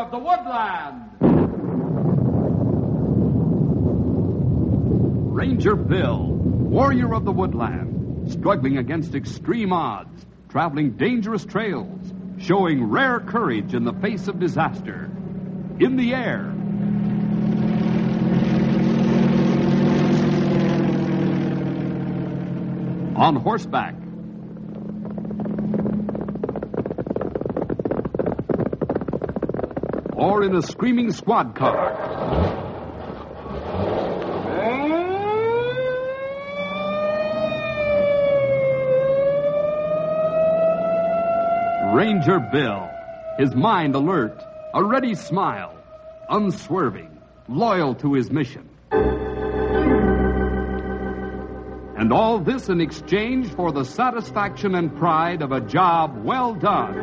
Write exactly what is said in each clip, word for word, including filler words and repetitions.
of the Woodland. Ranger Bill, warrior of the woodland, struggling against extreme odds, traveling dangerous trails, showing rare courage in the face of disaster. In the air. On horseback. Or in a screaming squad car. Ranger Bill, his mind alert, a ready smile, unswerving, loyal to his mission. And all this in exchange for the satisfaction and pride of a job well done.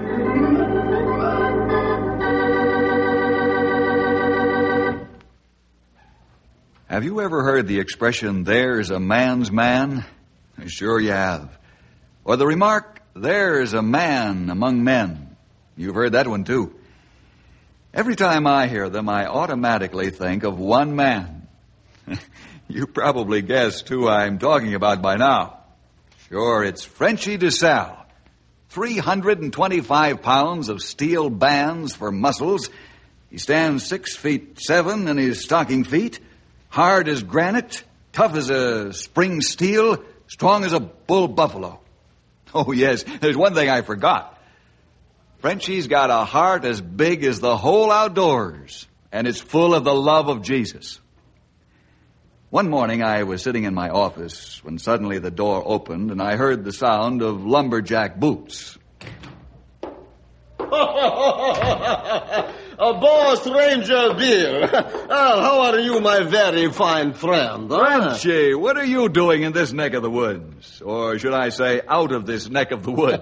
Have you ever heard the expression, there's a man's man? Sure you have. Or the remark, there's a man among men. You've heard that one, too. Every time I hear them, I automatically think of one man. You probably guessed who I'm talking about by now. Sure, it's Frenchy DeSalle. three hundred twenty-five pounds of steel bands for muscles. He stands six feet seven in his stocking feet, hard as granite, tough as a spring steel, strong as a bull buffalo. Oh, yes, there's one thing I forgot. Frenchy's got a heart as big as the whole outdoors, and it's full of the love of Jesus. One morning I was sitting in my office when suddenly the door opened and I heard the sound of lumberjack boots. A boss, Ranger Bill. Well, how are you, my very fine friend? Huh? Frenchy, what are you doing in this neck of the woods? Or should I say, out of this neck of the woods?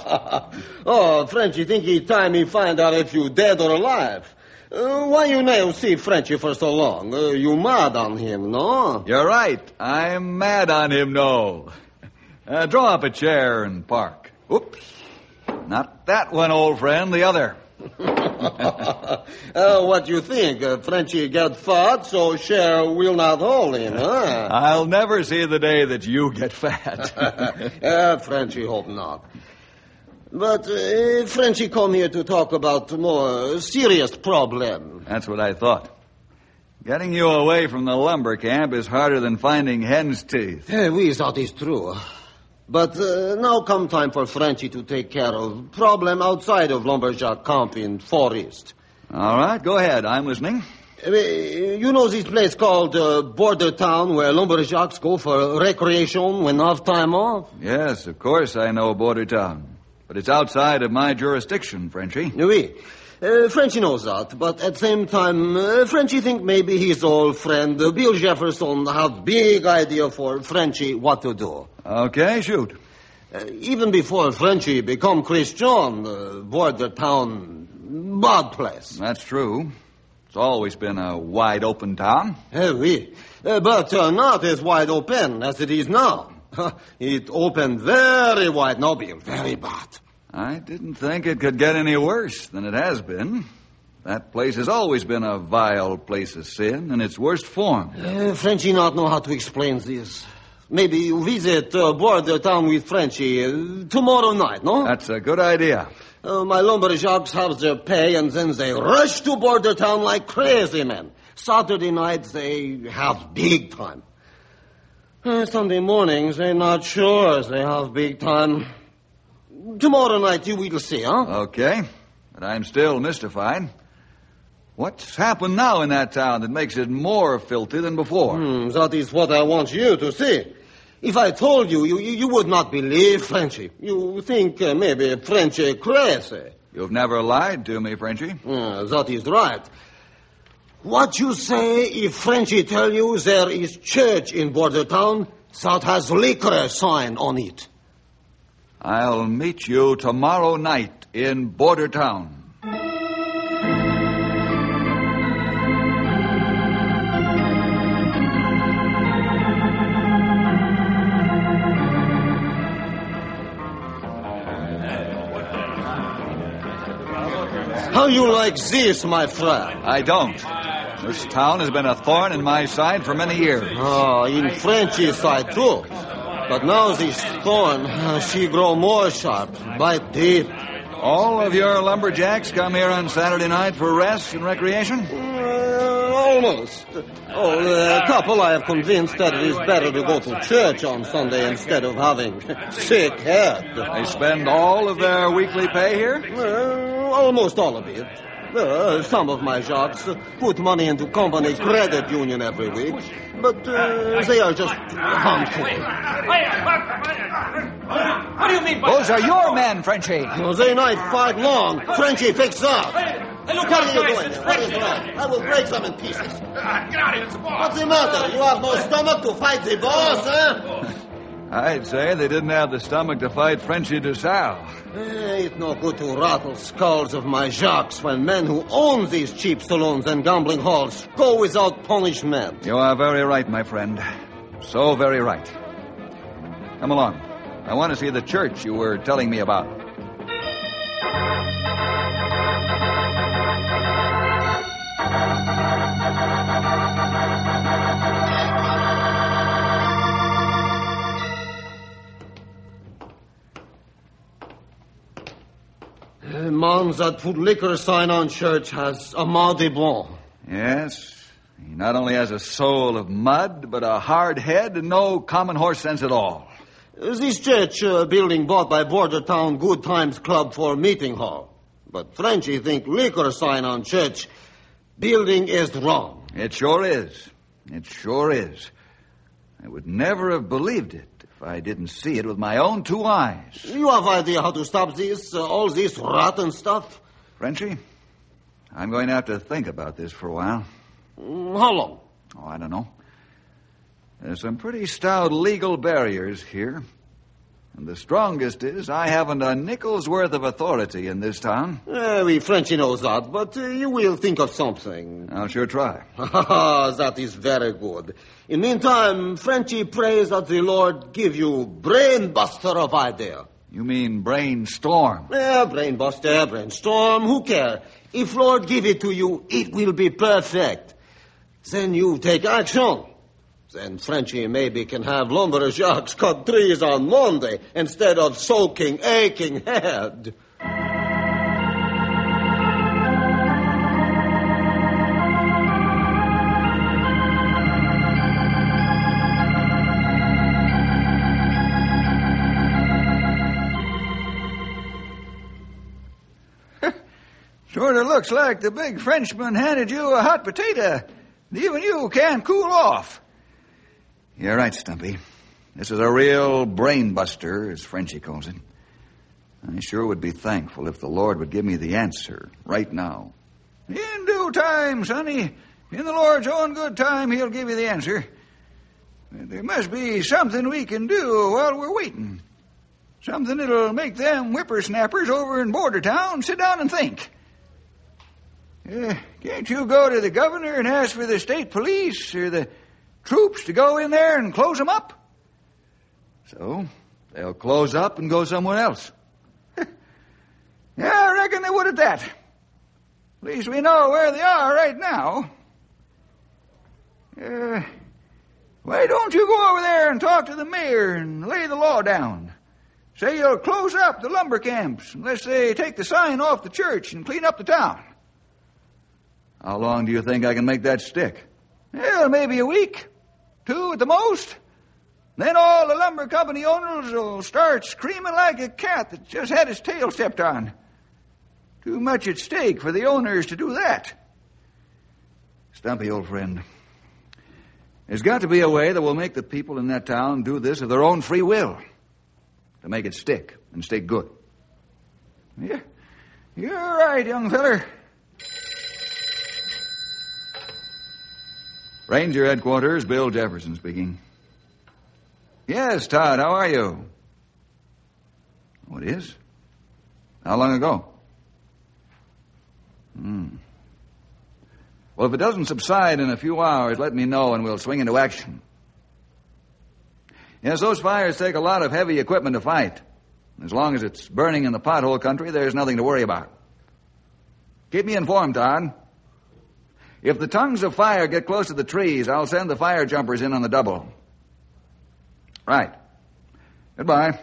Oh, Frenchy, think he time me find out if you dead or alive. Uh, why you never see Frenchy for so long? Uh, you mad on him, no? You're right. I'm mad on him, no. Uh, draw up a chair and park. Oops. Not that one, old friend, the other. uh, what you think? Uh, Frenchy get fat, so Cher will not hold him, huh? I'll never see the day that you get fat. uh, Frenchy hope not. But uh, Frenchy come here to talk about more serious problem. That's what I thought. Getting you away from the lumber camp is harder than finding hen's teeth. Hey, we thought it's true. But uh, now come time for Frenchy to take care of problem outside of lumberjack camp in Forest. All right, go ahead. I'm listening. Uh, you know this place called uh, Border Town where lumberjacks go for recreation when have time off? Yes, of course I know Border Town. But it's outside of my jurisdiction, Frenchy. Oui. Uh, Frenchy knows that, but at the same time, uh, Frenchy think maybe his old friend uh, Bill Jefferson have big idea for Frenchy what to do. Okay, shoot. Uh, even before Frenchy become Christian, uh, Border Town, bad place. That's true. It's always been a wide open town. Uh, oui. Uh, but uh, not as wide open as it is now. It opened very wide, no, Bill, very bad. I didn't think it could get any worse than it has been. That place has always been a vile place of sin in its worst form. Uh, Frenchy not know how to explain this. Maybe you visit uh, Border Town with Frenchy uh, tomorrow night, no? That's a good idea. Uh, my lumberjacks have their pay and then they rush to Border Town like crazy men. Saturday night they have big time. Uh, Sunday mornings they're not sure they have big time. Tomorrow night you will see, huh? Okay, but I'm still mystified. What's happened now in that town that makes it more filthy than before? Hmm, that is what I want you to see. If I told you, you, you would not believe Frenchy. You think uh, maybe Frenchy crazy. You've never lied to me, Frenchy. Uh, that is right. What you say if Frenchy tell you there is church in Border Town that has liquor sign on it? I'll meet you tomorrow night in Border Town. How you like this, my friend? I don't. This town has been a thorn in my side for many years. Oh, in Frenchy's side, too. But now this thorn, uh, she grow more sharp, bite deep. All of your lumberjacks come here on Saturday night for rest and recreation? Uh, almost. Oh, a couple I have convinced that it is better to go to church on Sunday instead of having sick head. They spend all of their weekly pay here? Uh, almost all of it. Uh, some of my jocks uh, put money into company credit union every week, but uh, they are just harmful. What do you mean by Those are your men, Frenchy. No, they not fight long. Frenchy picks up. Hey, look What out, are you guys. doing there? What is wrong? I will break them in pieces. Uh, get out of here, it's a boss. What's the matter? You have no stomach to fight the boss, huh? I'd say they didn't have the stomach to fight Frenchy DuSalle. Eh, it's no good to rattle skulls of my jocks when men who own these cheap saloons and gambling halls go without punishment. You are very right, my friend. So very right. Come along. I want to see the church you were telling me about. The man that put liquor sign on church has a Mardi Blanc. Yes. He not only has a soul of mud, but a hard head and no common horse sense at all. This church uh, building bought by Border Town Good Times Club for meeting hall. But Frenchy think liquor sign on church building is wrong. It sure is. It sure is. I would never have believed it if I didn't see it with my own two eyes. You have idea how to stop this, uh, all this rotten stuff? Frenchy, I'm going to have to think about this for a while. Mm, How long? Oh, I don't know. There's some pretty stout legal barriers here. And the strongest is I haven't a nickel's worth of authority in this town. Uh, we Frenchy knows that, but uh, you will think of something. I'll sure try. That is very good. In meantime, Frenchy prays that the Lord give you brain buster of idea. You mean brainstorm? Yeah, brain buster, brainstorm, who care? If Lord give it to you, it will be perfect. Then you take action. Then Frenchy maybe can have lumberjacks cut trees on Monday instead of soaking, aching head. Sort of looks like the big Frenchman handed you a hot potato. Even you can't cool off. You're right, Stumpy. This is a real brain buster, as Frenchy calls it. I sure would be thankful if the Lord would give me the answer right now. In due time, sonny. In the Lord's own good time, he'll give you the answer. There must be something we can do while we're waiting. Something that'll make them whippersnappers over in Border Town sit down and think. Uh, can't you go to the governor and ask for the state police or the troops to go in there and close them up? So, they'll close up and go somewhere else. Yeah, I reckon they would at that. At least we know where they are right now. Uh, why don't you go over there and talk to the mayor and lay the law down? Say you'll close up the lumber camps unless they take the sign off the church and clean up the town. How long do you think I can make that stick? Well, maybe a week. Two at the most. Then all the lumber company owners will start screaming like a cat that just had its tail stepped on. Too much at stake for the owners to do that. Stumpy, old friend, there's got to be a way that will make the people in that town do this of their own free will to make it stick and stay good. Yeah, you're right, young feller. Ranger Headquarters, Bill Jefferson speaking. Yes, Todd, how are you? What is? How long ago? Hmm. Well, if it doesn't subside in a few hours, let me know and we'll swing into action. Yes, those fires take a lot of heavy equipment to fight. As long as it's burning in the pothole country, there's nothing to worry about. Keep me informed, Todd. If the tongues of fire get close to the trees, I'll send the fire jumpers in on the double. Right. Goodbye.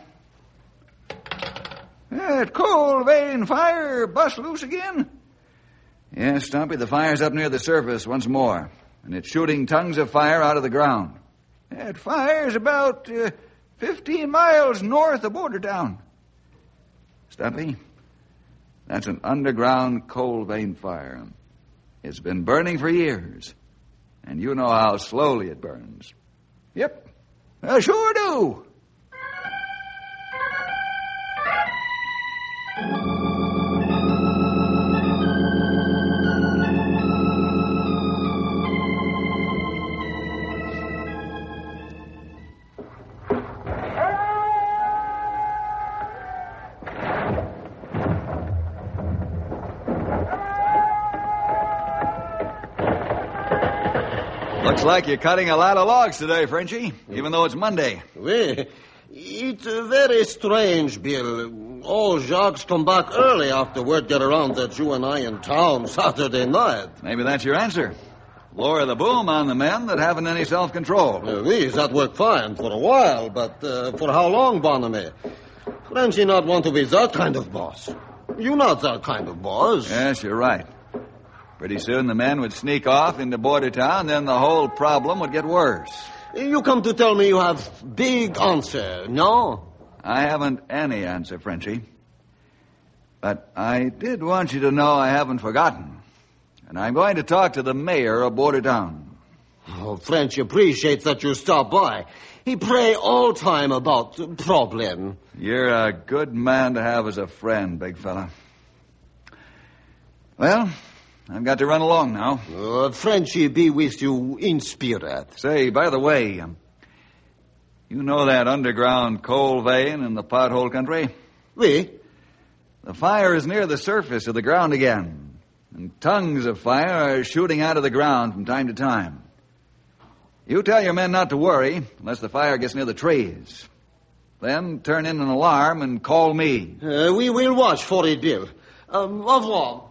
That coal vein fire bust loose again? Yes, Stumpy, the fire's up near the surface once more, and it's shooting tongues of fire out of the ground. That fire's about uh, fifteen miles north of Bordertown. Stumpy, that's an underground coal vein fire. It's been burning for years, and you know how slowly it burns. Yep, I sure do. Looks like you're cutting a lot of logs today, Frenchie, even though it's Monday. Oui. It's uh, very strange, Bill. All Jacques come back early after word get around that you and I in town Saturday night. Maybe that's your answer. Lower the boom on the men that haven't any self-control. Uh, oui, that worked fine for a while, but uh, for how long, Bonamy? Frenchy not want to be that kind of boss. You not that kind of boss. Yes, you're right. Pretty soon the men would sneak off into Bordertown, then the whole problem would get worse. You come to tell me you have big answer, no? I haven't any answer, Frenchie. But I did want you to know I haven't forgotten. And I'm going to talk to the mayor of Bordertown. Oh, French appreciates that you stop by. He pray all time about the problem. You're a good man to have as a friend, big fella. Well, I've got to run along now. Uh, Frenchy be with you in spirit. Say, by the way, um, you know that underground coal vein in the pothole country? Oui. The fire is near the surface of the ground again, and tongues of fire are shooting out of the ground from time to time. You tell your men not to worry unless the fire gets near the trees. Then turn in an alarm and call me. Uh, we will watch for it, Bill. Um, au revoir.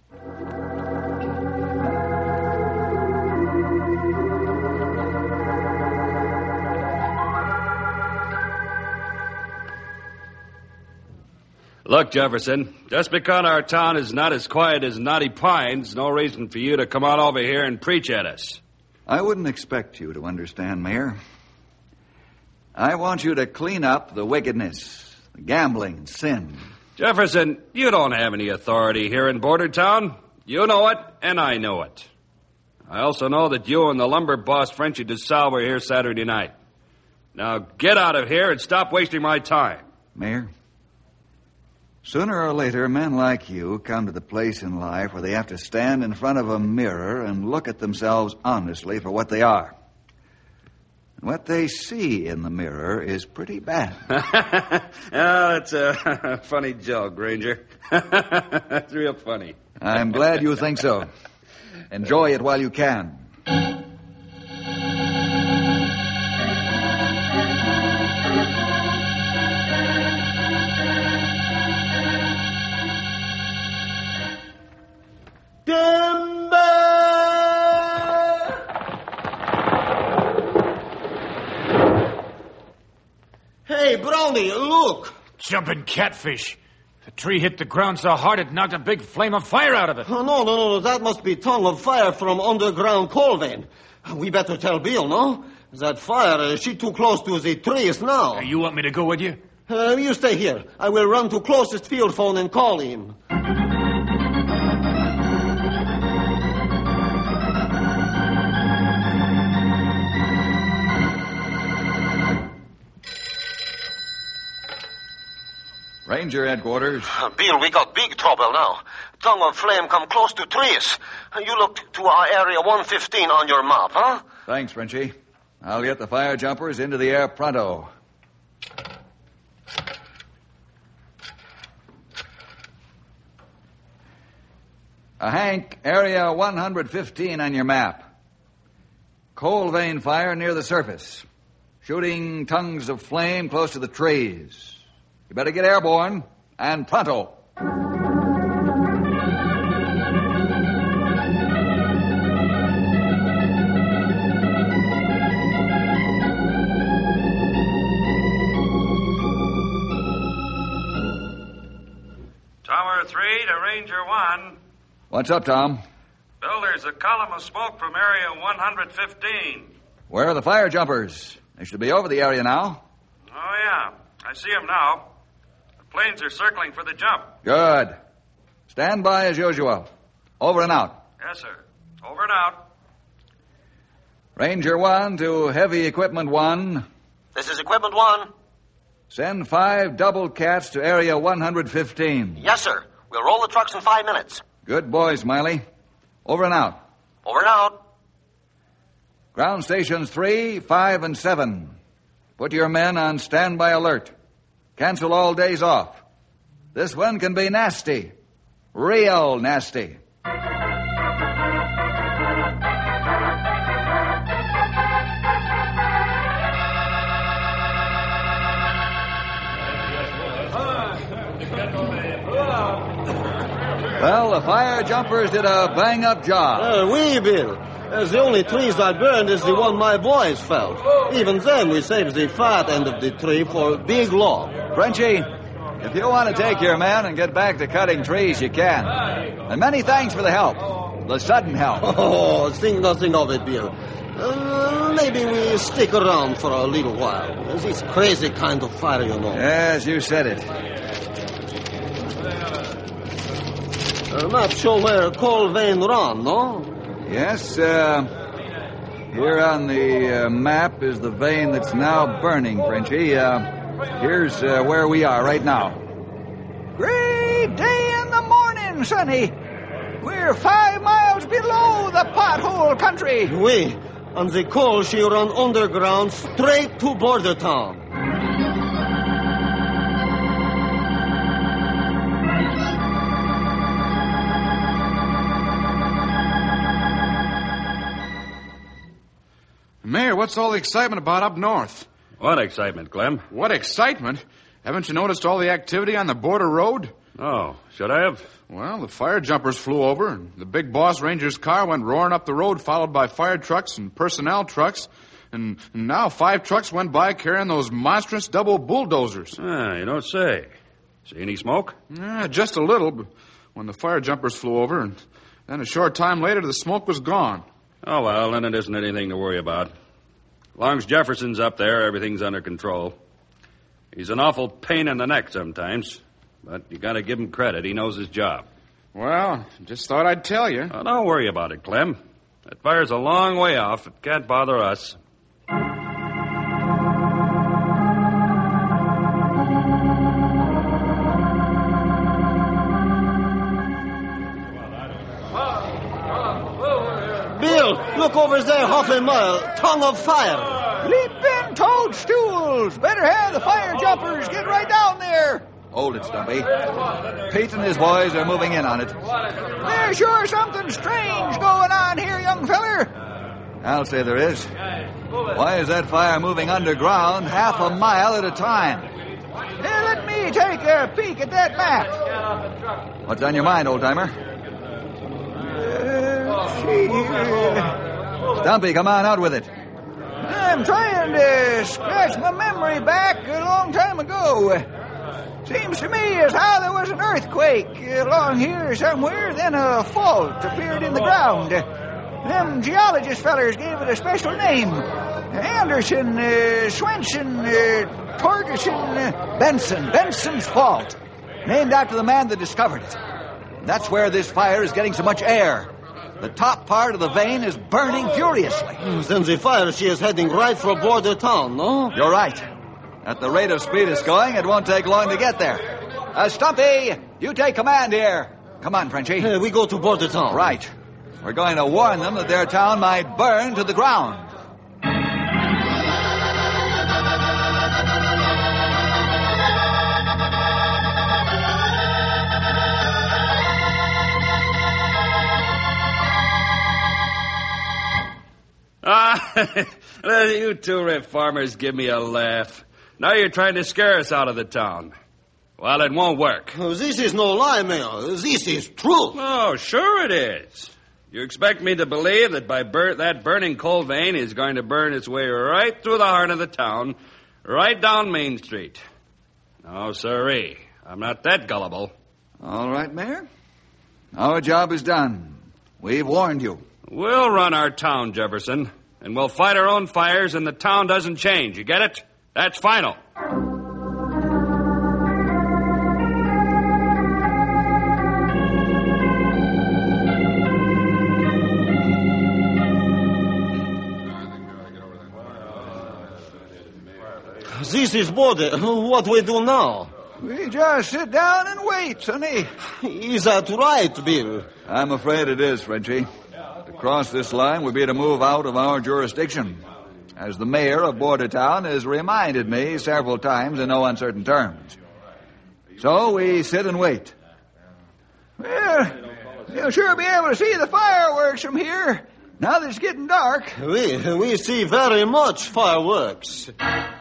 Look, Jefferson, just because our town is not as quiet as Knotty Pines, no reason for you to come on over here and preach at us. I wouldn't expect you to understand, Mayor. I want you to clean up the wickedness, the gambling and sin. Jefferson, you don't have any authority here in Bordertown. You know it, and I know it. I also know that you and the lumber boss, Frenchy DeSalle, were here Saturday night. Now get out of here and stop wasting my time. Mayor, sooner or later, men like you come to the place in life where they have to stand in front of a mirror and look at themselves honestly for what they are. And what they see in the mirror is pretty bad. Oh, that's a funny joke, Ranger. That's real funny. I'm glad you think so. Enjoy it while you can. Hey, Brownie, look. Jumping catfish. The tree hit the ground so hard it knocked a big flame of fire out of it. Oh, no, no, no, that must be tongue of fire from underground coal vein. We better tell Bill, no? That fire, uh, she too close to the trees now. Uh, you want me to go with you? Uh, you stay here. I will run to closest field phone and call him. Ranger headquarters. Uh, Bill, we got big trouble now. Tongue of flame come close to trees. You looked to our area one fifteen on your map, huh? Thanks, Frenchie. I'll get the fire jumpers into the air pronto. Uh, Hank, area one fifteen on your map. Coal vein fire near the surface. Shooting tongues of flame close to the trees. You better get airborne, and pronto. What's up, Tom? Bill, there's a column of smoke from area one fifteen. Where are the fire jumpers? They should be over the area now. Oh, yeah. I see them now. The planes are circling for the jump. Good. Stand by as usual. Over and out. Yes, sir. Over and out. Ranger one to Heavy Equipment one. This is Equipment one. Send five double cats to area one fifteen. Yes, sir. We'll roll the trucks in five minutes. Good boy, Smiley. Over and out. Over and out. Ground stations three, five, and seven. Put your men on standby alert. Cancel all days off. This one can be nasty. Real nasty. Well, the fire jumpers did a bang-up job. Uh, oui, Bill. Uh, the only trees I burned is the one my boys felled. Even then, we saved the fat end of the tree for a big log. Frenchie, if you want to take your men and get back to cutting trees, you can. And many thanks for the help. The sudden help. Oh, think nothing of it, Bill. Uh, maybe we stick around for a little while. This crazy kind of fire, you know. Yes, you said it. Uh, not sure where Coal Vein run, no? Yes, uh, here on the uh, map is the vein that's now burning, Frenchie. Uh, here's uh, where we are right now. Great day in the morning, Sonny. We're five miles below the pothole country. Oui, and the coal she run underground straight to Border Town. Mayor, what's all the excitement about up north? What excitement, Clem? What excitement? Haven't you noticed all the activity on the border road? Oh, should I have? Well, the fire jumpers flew over, and the big boss ranger's car went roaring up the road, followed by fire trucks and personnel trucks. And, and now five trucks went by carrying those monstrous double bulldozers. Ah, you don't say. See any smoke? Yeah, just a little, but when the fire jumpers flew over, and then a short time later, the smoke was gone. Oh, well, then it isn't anything to worry about. As long as Jefferson's up there, everything's under control. He's an awful pain in the neck sometimes, but you gotta give him credit. He knows his job. Well, just thought I'd tell you. Oh, don't worry about it, Clem. That fire's a long way off. It can't bother us. Look over there, half a mile. Tongue of fire. Leaping toadstools. Better have the fire jumpers get right down there. Hold it, Stumpy. Pete and his boys are moving in on it. There's sure something strange going on here, young feller. I'll say there is. Why is that fire moving underground half a mile at a time? Hey, let me take a peek at that map. What's on your mind, old-timer? Uh, see here. Stumpy, come on out with it. I'm trying to scratch my memory back a long time ago. Seems to me as how there was an earthquake along here somewhere, then a fault appeared in the ground. Them geologist fellers gave it a special name. Anderson, uh, Swenson, uh, Torgerson, uh, Benson. Benson's Fault. Named after the man that discovered it. That's where this fire is getting so much air. The top part of the vein is burning furiously. Then the fire, she is heading right for Border Town, no? You're right. At the rate of speed it's going, it won't take long to get there. Uh, Stumpy, you take command here. Come on, Frenchie. Uh, we go to Border Town. Right. We're going to warn them that their town might burn to the ground. Ah, you two reformers give me a laugh. Now you're trying to scare us out of the town. Well, it won't work. Oh, this is no lie, Mayor. This is truth. Oh, sure it is. You expect me to believe that by bur- that burning coal vein is going to burn its way right through the heart of the town, right down Main Street? No, sirree. I'm not that gullible. All right, Mayor. Our job is done. We've warned you. We'll run our town, Jefferson, and we'll fight our own fires, and the town doesn't change. You get it? That's final. This is border. What we do now? We just sit down and wait, sonny. Is that right, Bill? I'm afraid it is, Frenchie. To cross this line would be to move out of our jurisdiction, as the mayor of Bordertown has reminded me several times in no uncertain terms. So we sit and wait. Well, you'll sure be able to see the fireworks from here, now that it's getting dark. We, we see very much fireworks.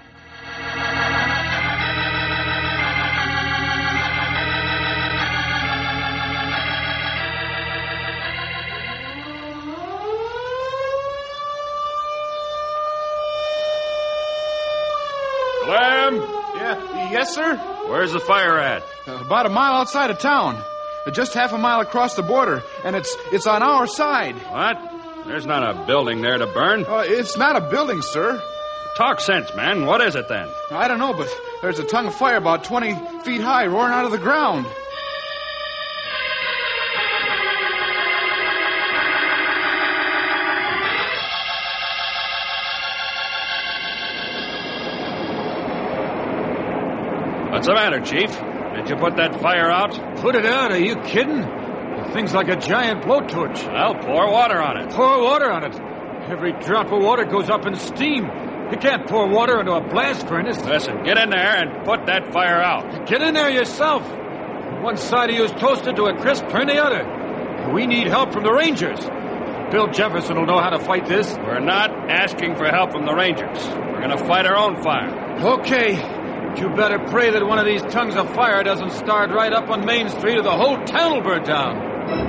Clem! Yeah, yes, sir? Where's the fire at? Uh, about a mile outside of town. Uh, just half a mile across the border, and it's it's on our side. What? There's not a building there to burn. Uh, it's not a building, sir. Talk sense, man. What is it then? I don't know, but there's a tongue of fire about twenty feet high roaring out of the ground. What's the matter, Chief? Did you put that fire out? Put it out? Are you kidding? The thing's like a giant blowtorch. Well, pour water on it. Pour water on it. Every drop of water goes up in steam. You can't pour water into a blast furnace. Listen, get in there and put that fire out. Get in there yourself. One side of you is toasted to a crisp, turn the other. We need help from the Rangers. Bill Jefferson will know how to fight this. We're not asking for help from the Rangers. We're going to fight our own fire. Okay. You better pray that one of these tongues of fire doesn't start right up on Main Street or the whole town will burn down.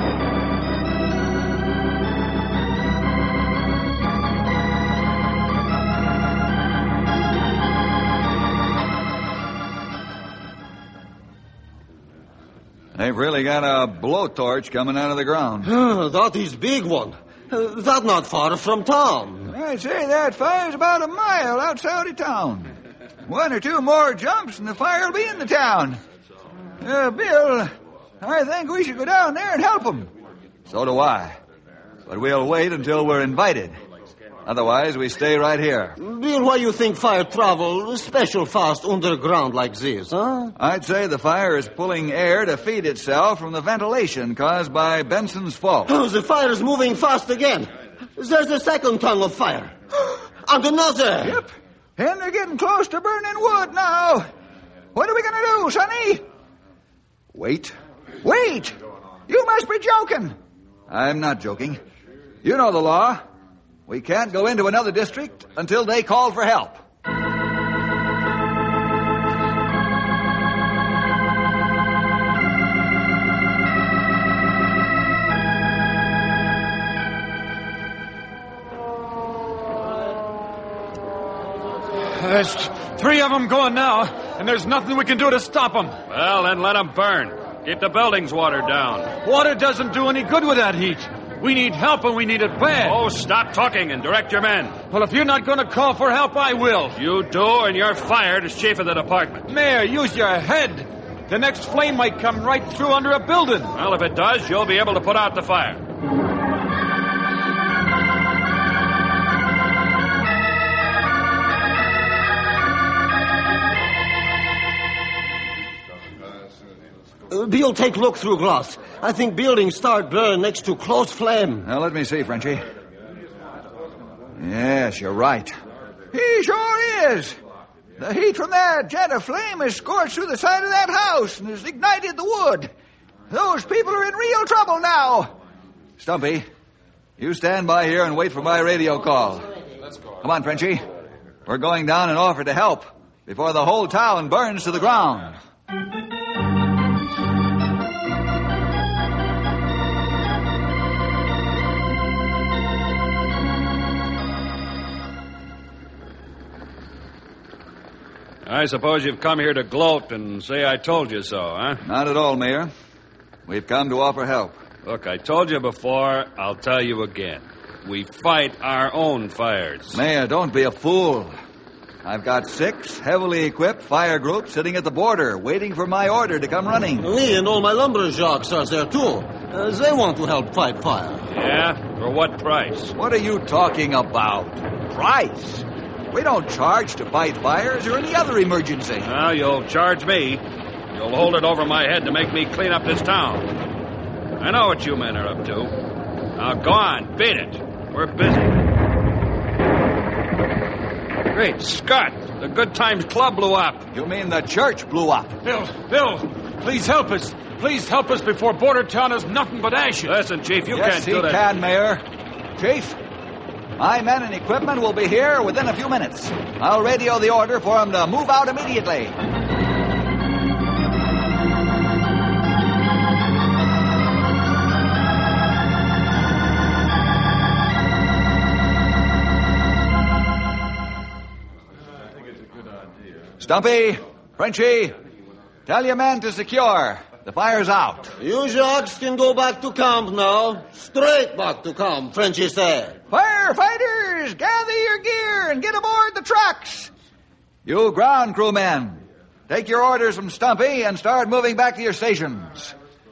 They've really got a blowtorch coming out of the ground. That is big one. Uh, that not far from town. I'd say that fire's about a mile outside of town. One or two more jumps and the fire will be in the town. Uh, Bill, I think we should go down there and help them. So do I. But we'll wait until we're invited. Otherwise, we stay right here. Bill, why you think fire travel special fast underground like this, huh? I'd say the fire is pulling air to feed itself from the ventilation caused by Benson's fault. Oh, the fire is moving fast again. There's a second tongue of fire. And another. Yep. And they're getting close to burning wood now. What are we going to do, Sonny? Wait. Wait! You must be joking. I'm not joking. You know the law. We can't go into another district until they call for help. There's three of them going now, and there's nothing we can do to stop them. Well, then let them burn. Keep the buildings watered down. Water doesn't do any good with that heat. We need help, and we need it bad. Oh, stop talking and direct your men. Well, if you're not going to call for help, I will. You do, and you're fired as chief of the department. Mayor, use your head. The next flame might come right through under a building. Well, if it does, you'll be able to put out the fire. Uh, Bill, take a look through glass. I think buildings start burn next to close flame. Now, let me see, Frenchie. Yes, you're right. He sure is. The heat from that jet of flame has scorched through the side of that house and has ignited the wood. Those people are in real trouble now. Stumpy, you stand by here and wait for my radio call. Come on, Frenchie. We're going down and offer to help before the whole town burns to the ground. I suppose you've come here to gloat and say I told you so, huh? Not at all, Mayor. We've come to offer help. Look, I told you before, I'll tell you again. We fight our own fires. Mayor, don't be a fool. I've got six heavily equipped fire groups sitting at the border, waiting for my order to come running. Me and all my lumberjacks are there, too. Uh, they want to help fight fire. Yeah? For what price? What are you talking about? Price? We don't charge to fight fires or any other emergency. Well, you'll charge me. You'll hold it over my head to make me clean up this town. I know what you men are up to. Now, go on, beat it. We're busy. Great Scott! The Good Times Club blew up. You mean the church blew up? Bill, Bill, please help us. Please help us before Border Town is nothing but ashes. Listen, Chief, you yes, can't he do that. can, Mayor. Chief, my men and equipment will be here within a few minutes. I'll radio the order for them to move out immediately. Stumpy, Frenchy, tell your men to secure. The fire's out. You jocks can go back to camp now. Straight back to camp, Frenchy said. Firefighters, gather your gear and get aboard the trucks. You ground crew men, take your orders from Stumpy and start moving back to your stations.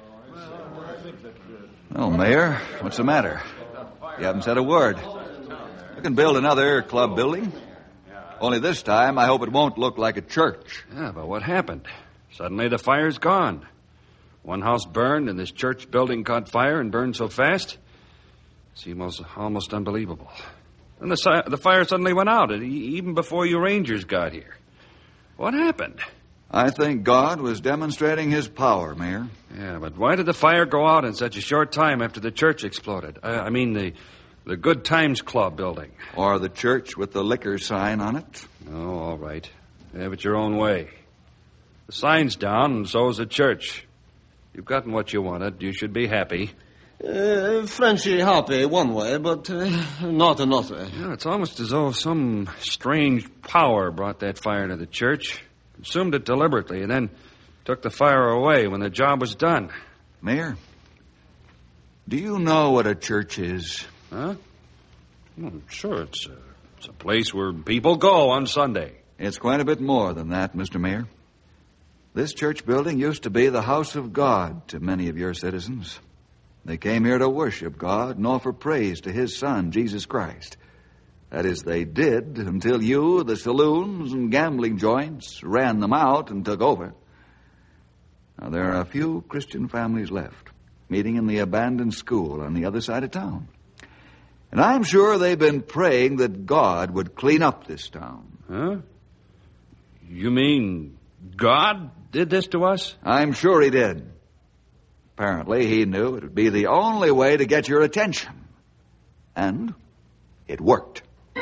Oh, Mayor, what's the matter? You haven't said a word. You can build another club building. Only this time, I hope it won't look like a church. Yeah, but what happened? Suddenly the fire's gone. One house burned, and this church building caught fire and burned so fast. It seemed almost, almost unbelievable. And the, si- the fire suddenly went out, even before you Rangers got here. What happened? I think God was demonstrating his power, Mayor. Yeah, but why did the fire go out in such a short time after the church exploded? I, I mean, the... The Good Times Club building. Or the church with the liquor sign on it. Oh, all right. Have it your own way. The sign's down, and so is the church. You've gotten what you wanted. You should be happy. Uh, Frenchy happy one way, but uh, not another. Yeah, it's almost as though some strange power brought that fire to the church, consumed it deliberately, and then took the fire away when the job was done. Mayor, do you know what a church is? Huh? Well, sure, it's a, it's a place where people go on Sunday. It's quite a bit more than that, Mister Mayor. This church building used to be the house of God to many of your citizens. They came here to worship God and offer praise to his Son, Jesus Christ. That is, they did until you, the saloons and gambling joints, ran them out and took over. Now, there are a few Christian families left, meeting in the abandoned school on the other side of town. And I'm sure they've been praying that God would clean up this town. Huh? You mean God did this to us? I'm sure he did. Apparently, he knew it would be the only way to get your attention. And it worked.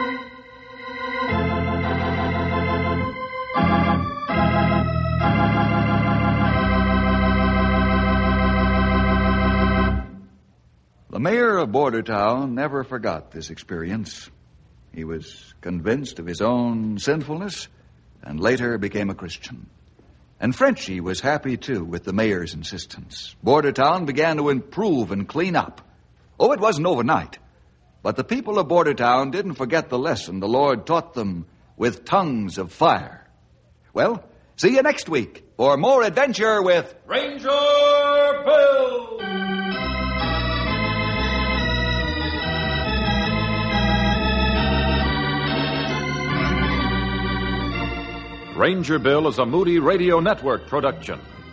The mayor of Bordertown never forgot this experience. He was convinced of his own sinfulness and later became a Christian. And Frenchy was happy, too, with the mayor's insistence. Bordertown began to improve and clean up. Oh, it wasn't overnight. But the people of Bordertown didn't forget the lesson the Lord taught them with tongues of fire. Well, see you next week for more adventure with Ranger Bill! Ranger Bill is a Moody Radio Network production.